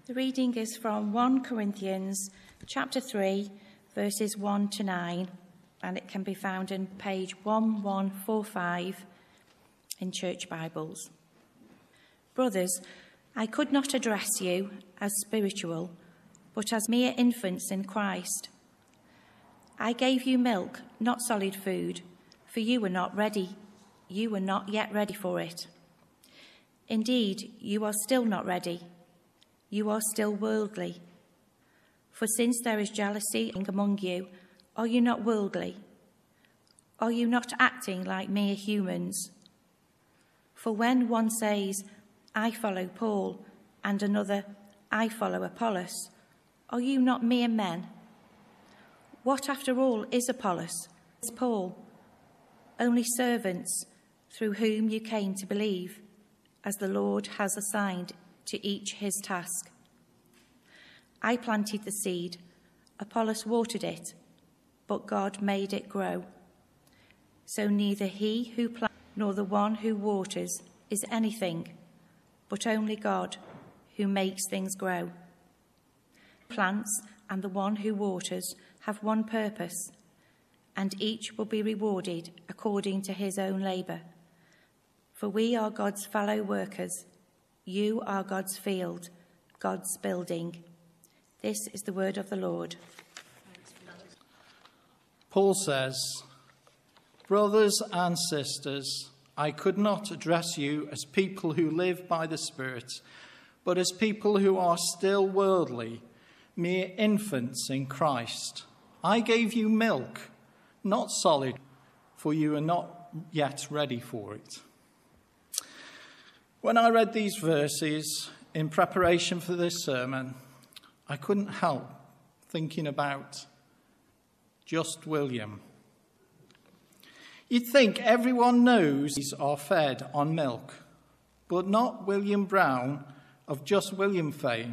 The reading is from 1 Corinthians chapter 3, verses 1 to 9, and it can be found in page 1145 in Church Bibles. Brothers, I could not address you as spiritual, but as mere infants in Christ. I gave you milk, not solid food, for you were not ready. You were not yet ready for it. Indeed, you are still not ready. You are still worldly. For since there is jealousy among you, are you not worldly? Are you not acting like mere humans? For when one says, I follow Paul, and another, I follow Apollos, are you not mere men? What, after all, is Apollos? Is Paul? Only servants through whom you came to believe, as the Lord has assigned to each his task. I planted the seed, Apollos watered it, but God made it grow. So neither he who plants nor the one who waters is anything, but only God who makes things grow. Plants and the one who waters have one purpose, and each will be rewarded according to his own labour. For we are God's fellow workers. You are God's field, God's building. This is the word of the Lord. Paul says, brothers and sisters, I could not address you as people who live by the Spirit, but as people who are still worldly, mere infants in Christ. I gave you milk, not solid, for you are not yet ready for it. When I read these verses in preparation for this sermon, I couldn't help thinking about Just William. You'd think everyone knows these are fed on milk, but not William Brown of Just William fame.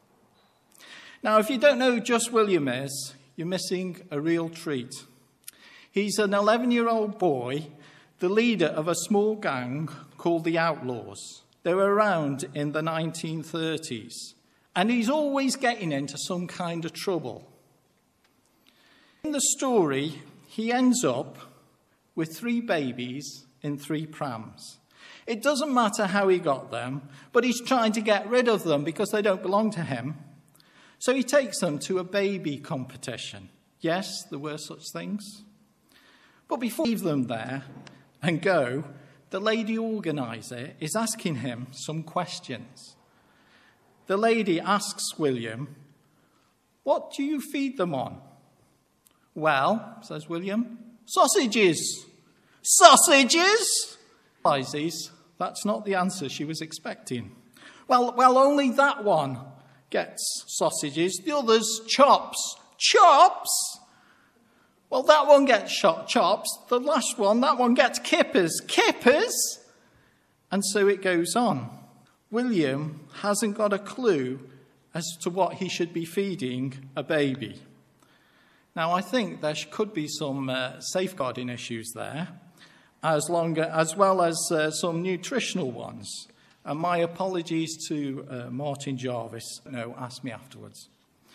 Now, if you don't know who Just William is, you're missing a real treat. He's an 11-year-old boy, the leader of a small gang called the Outlaws. They were around in the 1930s, and he's always getting into some kind of trouble. In the story, he ends up with 3 babies in 3 prams. It doesn't matter how he got them, but he's trying to get rid of them because they don't belong to him. So he takes them to a baby competition. Yes, there were such things. But before he leaves them there and go, the lady organiser is asking him some questions. The lady asks William, what do you feed them on? Well, says William, sausages. Sausages? That's not the answer she was expecting. Well, only that one gets sausages. The others, chops. Chops? Well, that one gets chops. The last one, that one gets kippers. Kippers? And so it goes on. William hasn't got a clue as to what he should be feeding a baby. Now, I think there could be some safeguarding issues there, as well as some nutritional ones. And my apologies to Martin Jarvis. No, ask me afterwards.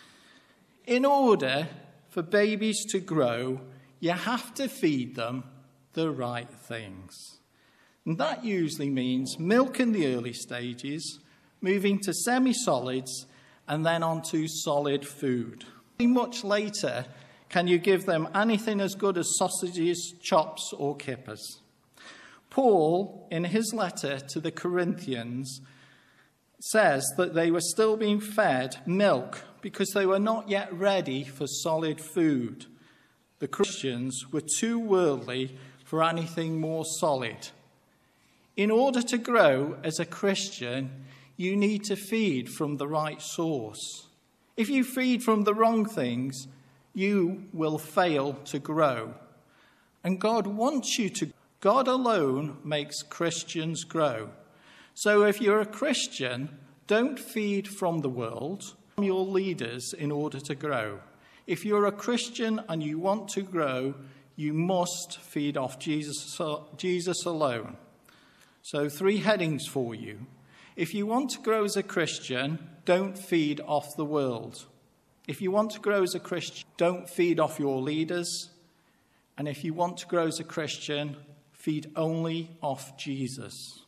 In order for babies to grow, you have to feed them the right things. And that usually means milk in the early stages, moving to semi-solids, and then on to solid food. Much later, can you give them anything as good as sausages, chops, or kippers? Paul, in his letter to the Corinthians, says that they were still being fed milk because they were not yet ready for solid food. The Christians were too worldly for anything more solid. In order to grow as a Christian, you need to feed from the right source. If you feed from the wrong things, you will fail to grow. And God wants you to. God alone makes Christians grow. So if you're a Christian, don't feed from the world, from your leaders in order to grow. If you're a Christian and you want to grow, you must feed off Jesus alone. So 3 headings for you. If you want to grow as a Christian, don't feed off the world. If you want to grow as a Christian, don't feed off your leaders. And if you want to grow as a Christian, feed only off Jesus.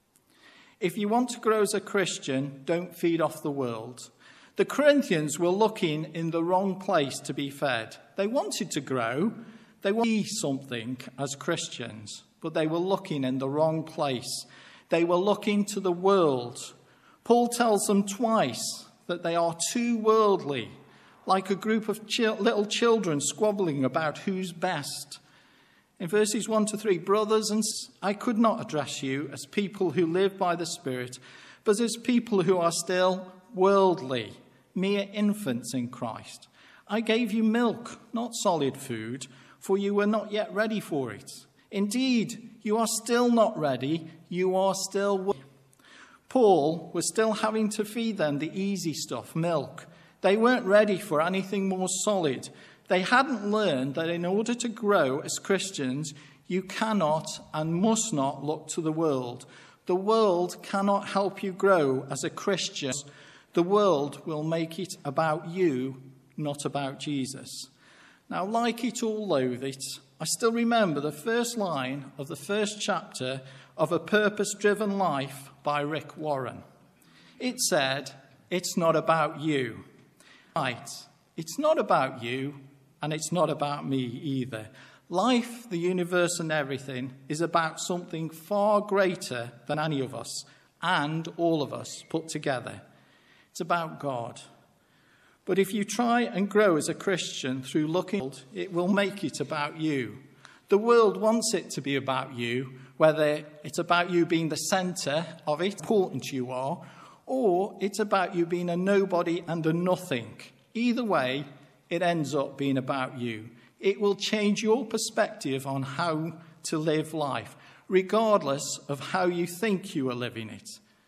If you want to grow as a Christian, don't feed off the world. The Corinthians were looking in the wrong place to be fed. They wanted to grow. They wanted to be something as Christians, but they were looking in the wrong place. They were looking to the world. Paul tells them twice that they are too worldly, like a group of little children squabbling about who's best. In verses 1 to 3, brothers and sisters, I could not address you as people who live by the Spirit, but as people who are still worldly, mere infants in Christ. I gave you milk, not solid food, for you were not yet ready for it. Indeed, you are still not ready, you are still worldly. Paul was still having to feed them the easy stuff, milk. They weren't ready for anything more solid. They hadn't learned that in order to grow as Christians, you cannot and must not look to the world. The world cannot help you grow as a Christian. The world will make it about you, not about Jesus. Now, like it or loathe it, I still remember the first line of the first chapter of A Purpose-Driven Life by Rick Warren. It said, it's not about you. Right, it's not about you, and it's not about me either. Life, the universe, and everything is about something far greater than any of us and all of us put together. It's about God. But if you try and grow as a Christian through looking, it will make it about you. The world wants it to be about you, whether it's about you being the centre of it, important you are, or it's about you being a nobody and a nothing. Either way, it ends up being about you. It will change your perspective on how to live life, regardless of how you think you are living it.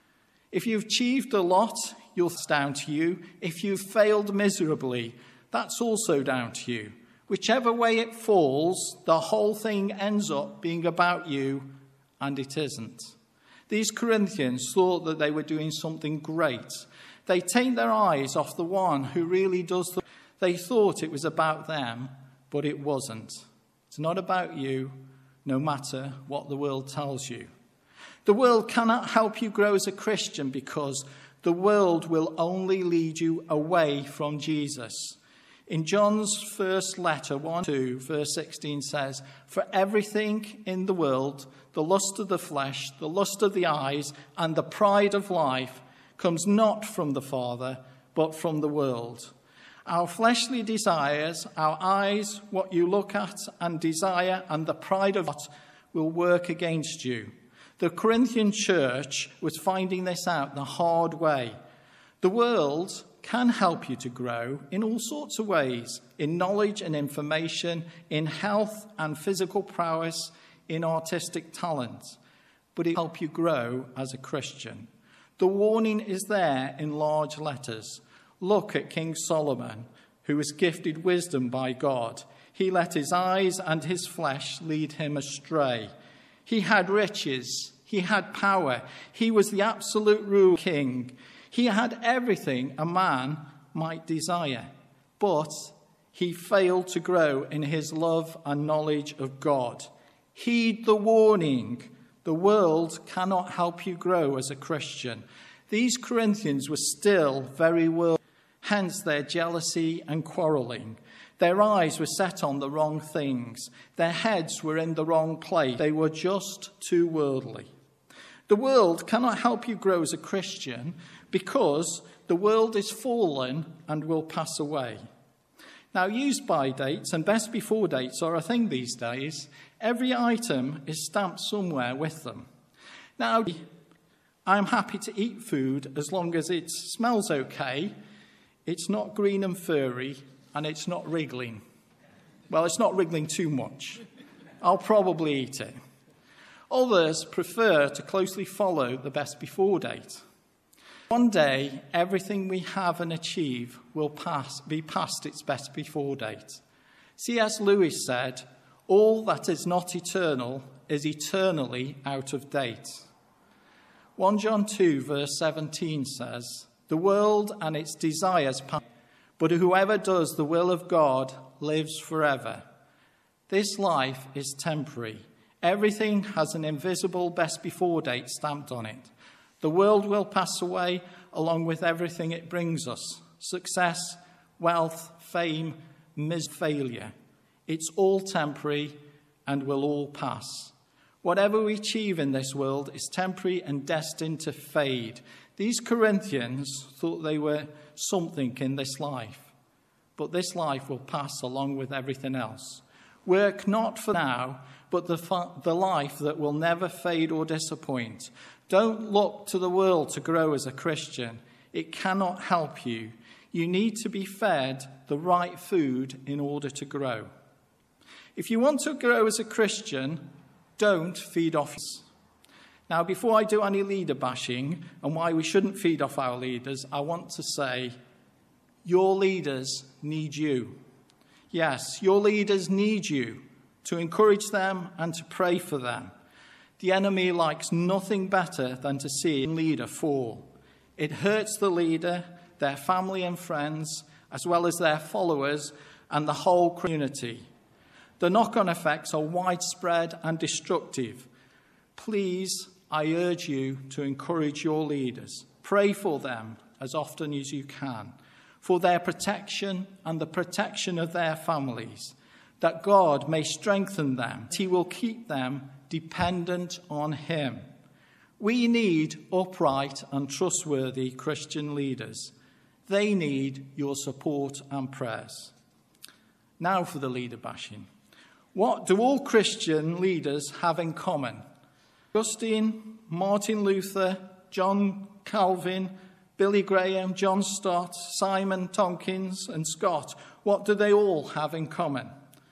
If you've achieved a lot, it's down to you. If you've failed miserably, that's also down to you. Whichever way it falls, the whole thing ends up being about you, and it isn't. These Corinthians thought that they were doing something great. They take their eyes off the one who really does. They thought it was about them, but it wasn't. It's not about you, no matter what the world tells you. The world cannot help you grow as a Christian because the world will only lead you away from Jesus. In John's first letter, 1-2, verse 16 says, for everything in the world, the lust of the flesh, the lust of the eyes, and the pride of life comes not from the Father, but from the world. Our fleshly desires, our eyes, what you look at and desire, and the pride of God will work against you. The Corinthian church was finding this out the hard way. The world can help you to grow in all sorts of ways, in knowledge and information, in health and physical prowess, in artistic talent, but it will help you grow as a Christian. The warning is there in large letters. Look at King Solomon, who was gifted wisdom by God. He let his eyes and his flesh lead him astray. He had riches. He had power. He was the absolute ruler king. He had everything a man might desire, but he failed to grow in his love and knowledge of God. Heed the warning. The world cannot help you grow as a Christian. These Corinthians were still very worldly, hence their jealousy and quarrelling. Their eyes were set on the wrong things. Their heads were in the wrong place. They were just too worldly. The world cannot help you grow as a Christian because the world is fallen and will pass away. Now, use-by dates and best-before dates are a thing these days. Every item is stamped somewhere with them. Now, I'm happy to eat food as long as it smells okay, it's not green and furry, and it's not wriggling. Well, it's not wriggling too much. I'll probably eat it. Others prefer to closely follow the best-before date. One day, everything we have and achieve will be past its best-before date. C.S. Lewis said, all that is not eternal is eternally out of date. 1 John 2 verse 17 says, "The world and its desires pass, but whoever does the will of God lives forever." This life is temporary. Everything has an invisible best before date stamped on it. The world will pass away along with everything it brings us: success, wealth, fame, failure. It's all temporary and will all pass. Whatever we achieve in this world is temporary and destined to fade. These Corinthians thought they were something in this life, but this life will pass along with everything else. Work not for now, but the life that will never fade or disappoint. Don't look to the world to grow as a Christian. It cannot help you. You need to be fed the right food in order to grow. If you want to grow as a Christian, don't feed off. Now, before I do any leader bashing and why we shouldn't feed off our leaders, I want to say your leaders need you. Yes, your leaders need you to encourage them and to pray for them. The enemy likes nothing better than to see a leader fall. It hurts the leader, their family and friends, as well as their followers and the whole community. The knock-on effects are widespread and destructive. Please, I urge you to encourage your leaders. Pray for them as often as you can, for their protection and the protection of their families, that God may strengthen them. He will keep them dependent on him. We need upright and trustworthy Christian leaders. They need your support and prayers. Now for the leader bashing. What do all Christian leaders have in common? Augustine, Martin Luther, John Calvin, Billy Graham, John Stott, Simon Tompkins, and Scott, what do they all have in common?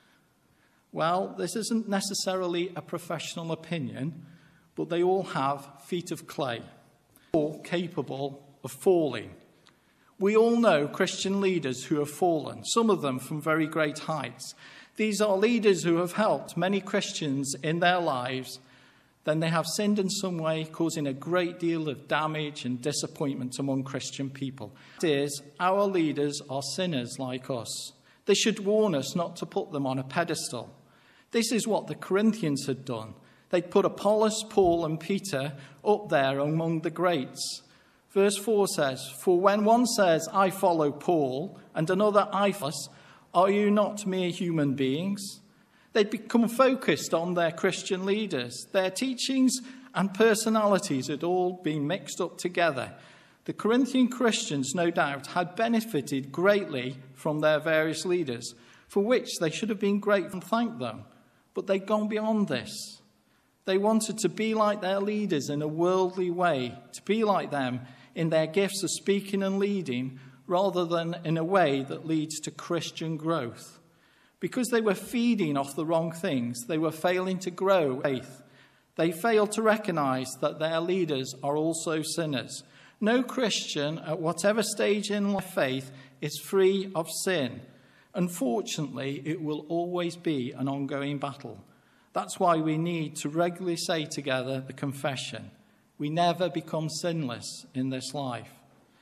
Well, this isn't necessarily a professional opinion, but they all have feet of clay, all capable of falling. We all know Christian leaders who have fallen, some of them from very great heights. These are leaders who have helped many Christians in their lives. Then they have sinned in some way, causing a great deal of damage and disappointment among Christian people. It is, our leaders are sinners like us. They should warn us not to put them on a pedestal. This is what the Corinthians had done. They'd put Apollos, Paul, and Peter up there among the greats. Verse 4 says, "For when one says, 'I follow Paul,' and another, 'I follow,' are you not mere human beings?" They'd become focused on their Christian leaders. Their teachings and personalities had all been mixed up together. The Corinthian Christians, no doubt, had benefited greatly from their various leaders, for which they should have been grateful and thanked them. But they'd gone beyond this. They wanted to be like their leaders in a worldly way, to be like them in their gifts of speaking and leading, rather than in a way that leads to Christian growth. Because they were feeding off the wrong things, they were failing to grow faith. They failed to recognize that their leaders are also sinners. No Christian, at whatever stage in their faith, is free of sin. Unfortunately, it will always be an ongoing battle. That's why we need to regularly say together the confession. We never become sinless in this life.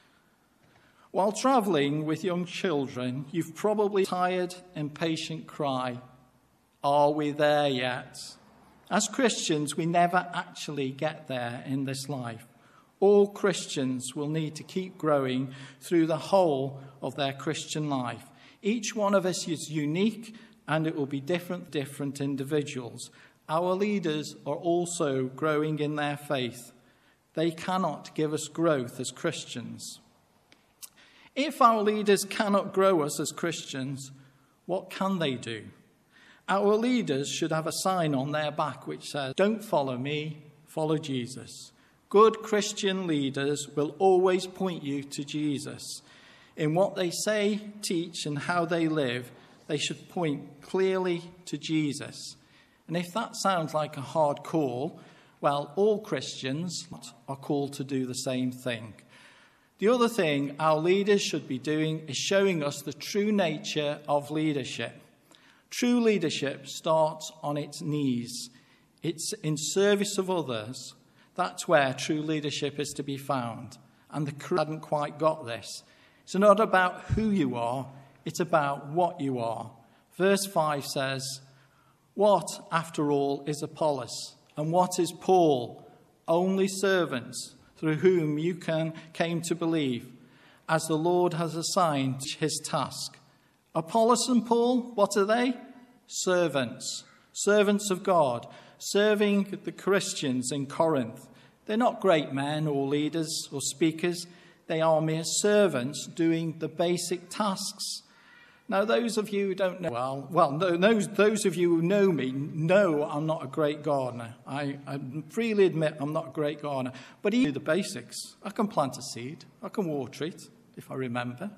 While travelling with young children, you've probably tired, impatient cry, "Are we there yet?" As Christians, we never actually get there in this life. All Christians will need to keep growing through the whole of their Christian life. Each one of us is unique, and it will be different individuals. Our leaders are also growing in their faith. They cannot give us growth as Christians. If our leaders cannot grow us as Christians, what can they do? Our leaders should have a sign on their back which says, "Don't follow me, follow Jesus." Good Christian leaders will always point you to Jesus. In what they say, teach, and how they live, they should point clearly to Jesus. And if that sounds like a hard call, well, all Christians are called to do the same thing. The other thing our leaders should be doing is showing us the true nature of leadership. True leadership starts on its knees. It's in service of others. That's where true leadership is to be found. And the crew hadn't quite got this. It's not about who you are, it's about what you are. Verse 5 says, "What, after all, is Apollos? And what is Paul? Only servants through whom you came to believe, as the Lord has assigned his task." Apollos and Paul, what are they? Servants. Servants of God, serving the Christians in Corinth. They're not great men or leaders or speakers. They are mere servants doing the basic tasks. Now, those of you who don't know those of you who know me know I'm not a great gardener. I freely admit I'm not a great gardener. But even the basics. I can plant a seed. I can water it, if I remember.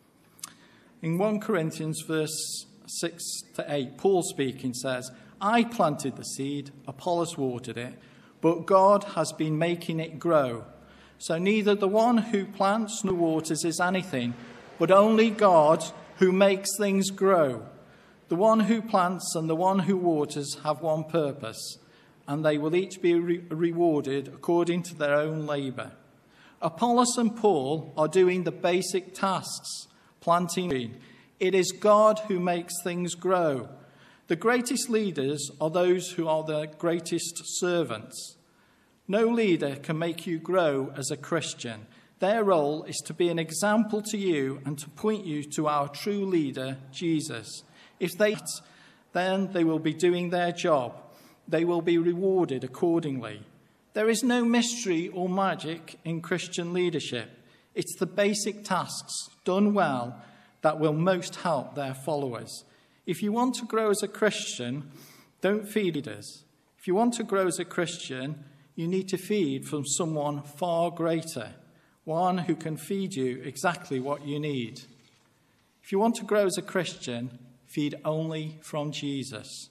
In 1 Corinthians verse 6 to 8, Paul speaking says, "I planted the seed, Apollos watered it, but God has been making it grow. So neither the one who plants nor waters is anything, but only God who makes things grow. The one who plants and the one who waters have one purpose, and they will each be rewarded according to their own labour." Apollos and Paul are doing the basic tasks, planting. It is God who makes things grow. The greatest leaders are those who are the greatest servants. No leader can make you grow as a Christian. Their role is to be an example to you and to point you to our true leader, Jesus. If they then they will be doing their job. They will be rewarded accordingly. There is no mystery or magic in Christian leadership. It's the basic tasks done well that will most help their followers. If you want to grow as a Christian, don't feed leaders. If you want to grow as a Christian, you need to feed from someone far greater, one who can feed you exactly what you need. If you want to grow as a Christian, feed only from Jesus.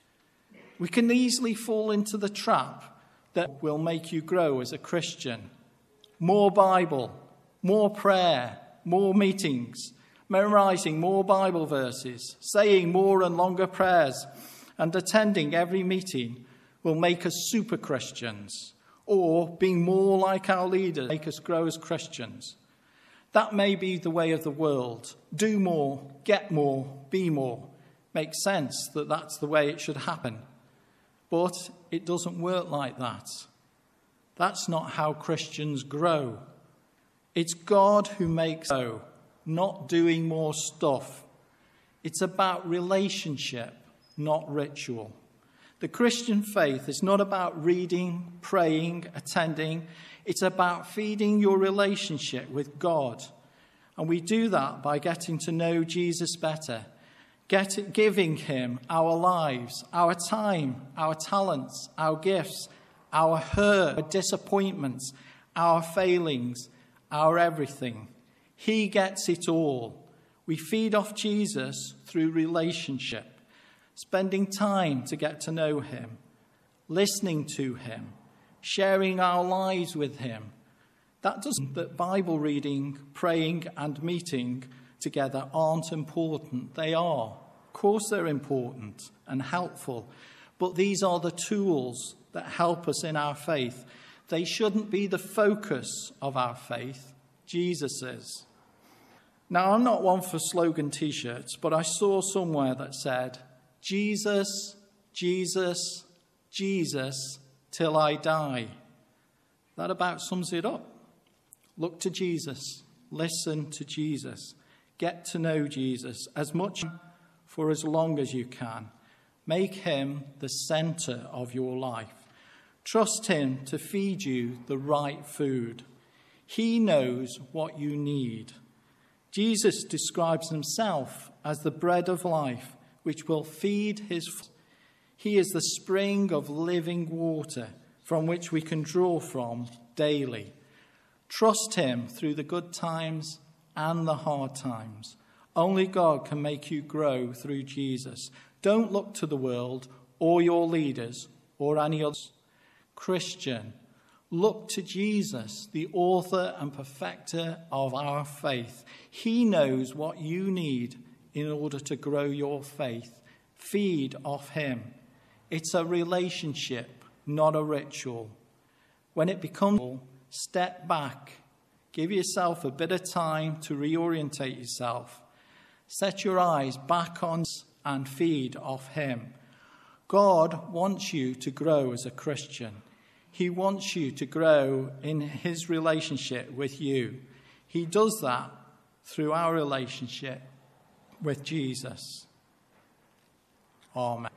We can easily fall into the trap that will make you grow as a Christian. More Bible, more prayer, more meetings, memorizing more Bible verses, saying more and longer prayers, and attending every meeting will make us super Christians, or being more like our leaders make us grow as Christians. That may be the way of the world. Do more, get more, be more. Makes sense that that's the way it should happen. But it doesn't work like that. That's not how Christians grow. It's God who makes grow, not doing more stuff. It's about relationship, not ritual. The Christian faith is not about reading, praying, attending. It's about feeding your relationship with God. And we do that by getting to know Jesus better, giving him our lives, our time, our talents, our gifts, our hurt, our disappointments, our failings, our everything. He gets it all. We feed off Jesus through relationship, spending time to get to know him, listening to him, sharing our lives with him. That doesn't mean that Bible reading, praying, and meeting together aren't important. They are. Of course they're important and helpful, but these are the tools that help us in our faith. They shouldn't be the focus of our faith. Jesus is. Now, I'm not one for slogan t-shirts, but I saw somewhere that said, "Jesus, Jesus, Jesus, till I die." That about sums it up. Look to Jesus. Listen to Jesus. Get to know Jesus as much for as long as you can. Make him the center of your life. Trust him to feed you the right food. He knows what you need. Jesus describes himself as the bread of life, which will feed his. He is the spring of living water from which we can draw from daily. Trust him through the good times and the hard times. Only God can make you grow through Jesus. Don't look to the world or your leaders or any others. Christian, look to Jesus, the author and perfecter of our faith. He knows what you need in order to grow your faith. Feed off him. It's a relationship, not a ritual. when it becomes, step back. Give yourself a bit of time to reorientate yourself. Set your eyes back on and feed off him. God wants you to grow as a Christian. He wants you to grow in his relationship with you. He does that through our relationship with Jesus. Amen.